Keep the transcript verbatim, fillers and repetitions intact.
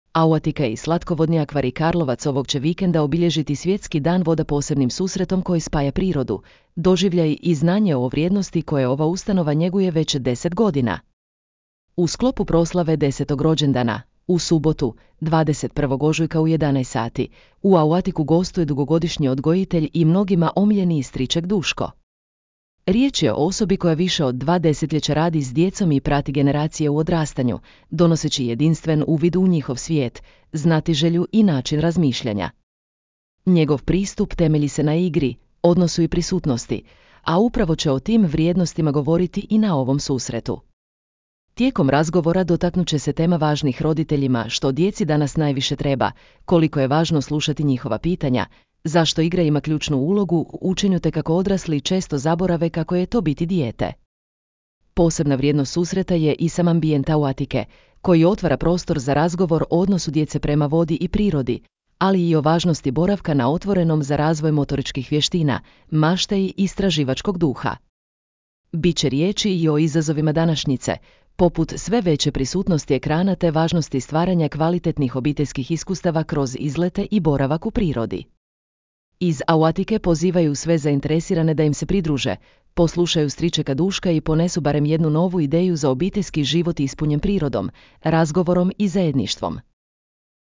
Auatika i slatkovodni akvarij Karlovac ovog će vikenda obilježiti Svjetski dan voda posebnim susretom koji spaja prirodu, doživljaj i znanje o vrijednosti koje ova ustanova njeguje već deset godina. U sklopu proslave desetog rođendana, u subotu, dvadeset prvog ožujka u jedanaest sati, u Auatiku gostuje dugogodišnji odgojitelj i mnogima omiljeni striček Duško. Riječ je o osobi koja više od dva desetljeća radi s djecom i prati generacije u odrastanju, donoseći jedinstven uvid u njihov svijet, znatiželju i način razmišljanja. Njegov pristup temelji se na igri, odnosu i prisutnosti, a upravo će o tim vrijednostima govoriti i na ovom susretu. Tijekom razgovora dotaknut će se tema važnih roditeljima, što djeci danas najviše treba, koliko je važno slušati njihova pitanja, zašto igra ima ključnu ulogu u učenju te kako odrasli često zaborave kako je to biti dijete. Posebna vrijednost susreta je i sam ambijent Auatike, koji otvara prostor za razgovor o odnosu djece prema vodi i prirodi, ali i o važnosti boravka na otvorenom za razvoj motoričkih vještina, mašte i istraživačkog duha. Biće riječi i o izazovima današnjice, poput sve veće prisutnosti ekrana te važnosti stvaranja kvalitetnih obiteljskih iskustava kroz izlete i boravak u prirodi. Iz Auatike pozivaju sve zainteresirane da im se pridruže, poslušaju stričeka Duška i ponesu barem jednu novu ideju za obiteljski život ispunjen prirodom, razgovorom i zajedništvom.